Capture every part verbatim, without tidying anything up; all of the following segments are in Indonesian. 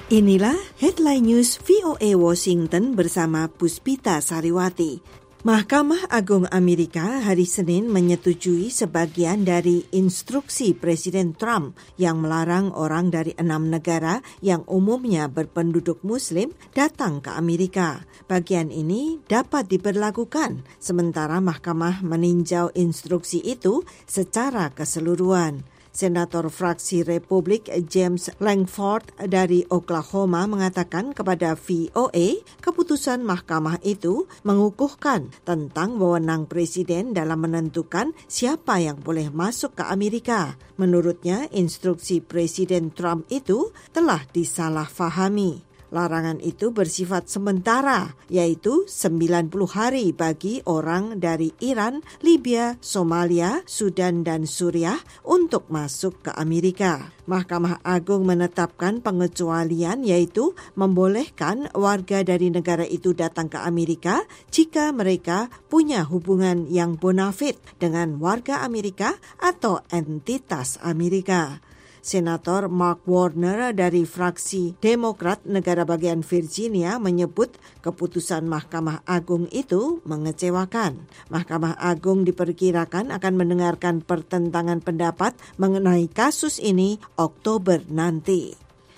Inilah Headline News V O A Washington bersama Puspita Sariwati. Mahkamah Agung Amerika hari Senin menyetujui sebagian dari instruksi Presiden Trump yang melarang orang dari enam negara yang umumnya berpenduduk Muslim datang ke Amerika. Bagian ini dapat diberlakukan, sementara mahkamah meninjau instruksi itu secara keseluruhan. Senator fraksi Republik James Lankford dari Oklahoma mengatakan kepada V O A keputusan mahkamah itu mengukuhkan tentang wewenang presiden dalam menentukan siapa yang boleh masuk ke Amerika. Menurutnya, instruksi Presiden Trump itu telah disalahfahami. Larangan itu bersifat sementara, yaitu sembilan puluh hari bagi orang dari Iran, Libya, Somalia, Sudan, dan Suriah untuk masuk ke Amerika. Mahkamah Agung menetapkan pengecualian, yaitu membolehkan warga dari negara itu datang ke Amerika jika mereka punya hubungan yang bonafit dengan warga Amerika atau entitas Amerika. Senator Mark Warner dari fraksi Demokrat negara bagian Virginia menyebut keputusan Mahkamah Agung itu mengecewakan. Mahkamah Agung diperkirakan akan mendengarkan pertentangan pendapat mengenai kasus ini Oktober nanti.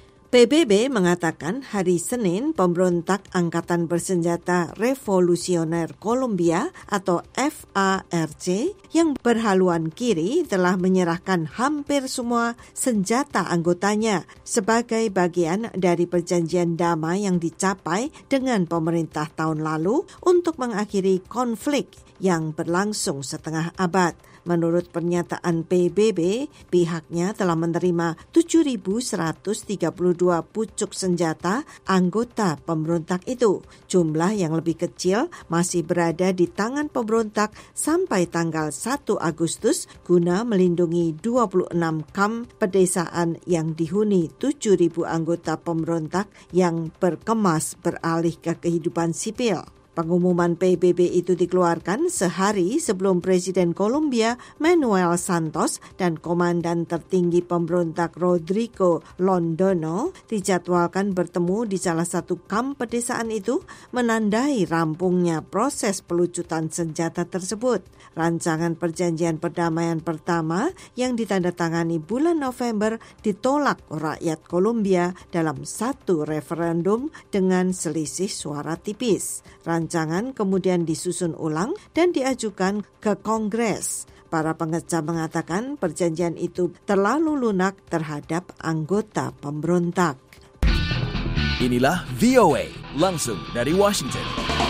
P B B mengatakan hari Senin pemberontak Angkatan Bersenjata Revolusioner Kolombia atau F A R C yang berhaluan kiri telah menyerahkan hampir semua senjata anggotanya sebagai bagian dari perjanjian damai yang dicapai dengan pemerintah tahun lalu untuk mengakhiri konflik yang berlangsung setengah abad. Menurut pernyataan P B B, pihaknya telah menerima tujuh ribu seratus tiga puluh dua pucuk senjata anggota pemberontak itu. Jumlah yang lebih kecil masih berada di tangan pemberontak sampai tanggal satu Agustus guna melindungi dua puluh enam kamp pedesaan yang dihuni tujuh ribu anggota pemberontak yang berkemas beralih ke kehidupan sipil. Pengumuman P B B itu dikeluarkan sehari sebelum Presiden Kolombia Manuel Santos dan Komandan tertinggi pemberontak Rodrigo Londono dijadwalkan bertemu di salah satu kamp pedesaan itu menandai rampungnya proses pelucutan senjata tersebut. Rancangan perjanjian perdamaian pertama yang ditandatangani bulan November ditolak rakyat Kolombia dalam satu referendum dengan selisih suara tipis. Rancangan kemudian disusun ulang dan diajukan ke Kongres. Para pengecam mengatakan perjanjian itu terlalu lunak terhadap anggota pemberontak. Inilah V O A langsung dari Washington.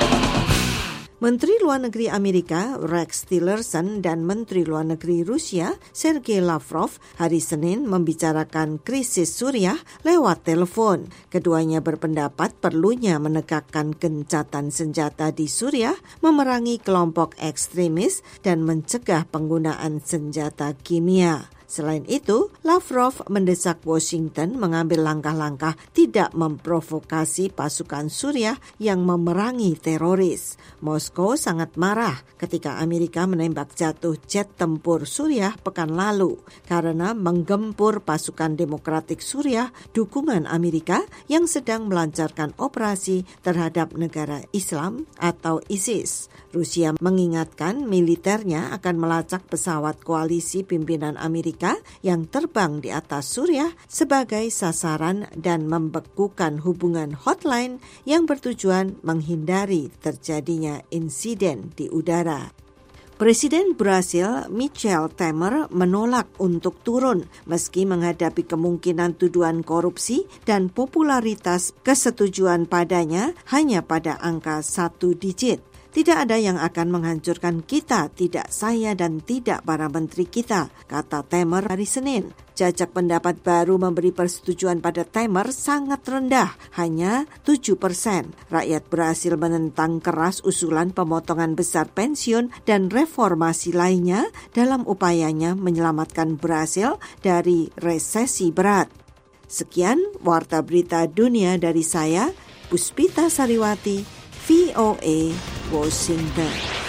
Menteri Luar Negeri Amerika Rex Tillerson dan Menteri Luar Negeri Rusia Sergei Lavrov hari Senin membicarakan krisis Suriah lewat telepon. Keduanya berpendapat perlunya menegakkan gencatan senjata di Suriah, memerangi kelompok ekstremis, dan mencegah penggunaan senjata kimia. Selain itu, Lavrov mendesak Washington mengambil langkah-langkah tidak memprovokasi pasukan Suriah yang memerangi teroris. Moskow sangat marah ketika Amerika menembak jatuh jet tempur Suriah pekan lalu karena menggempur pasukan Demokratik Suriah dukungan Amerika yang sedang melancarkan operasi terhadap negara Islam atau ISIS. Rusia mengingatkan militernya akan melacak pesawat koalisi pimpinan Amerika yang terbang di atas Suriah sebagai sasaran dan membekukan hubungan hotline yang bertujuan menghindari terjadinya insiden di udara. Presiden Brasil Michel Temer menolak untuk turun meski menghadapi kemungkinan tuduhan korupsi dan popularitas kesetujuan padanya hanya pada angka satu digit. Tidak ada yang akan menghancurkan kita, tidak saya dan tidak para menteri kita, kata Temer hari Senin. Jajak pendapat baru memberi persetujuan pada Temer sangat rendah, hanya tujuh persen. Rakyat Brasil menentang keras usulan pemotongan besar pensiun dan reformasi lainnya dalam upayanya menyelamatkan Brasil dari resesi berat. Sekian Warta Berita Dunia dari saya, Puspita Sariwati, V O A Washington.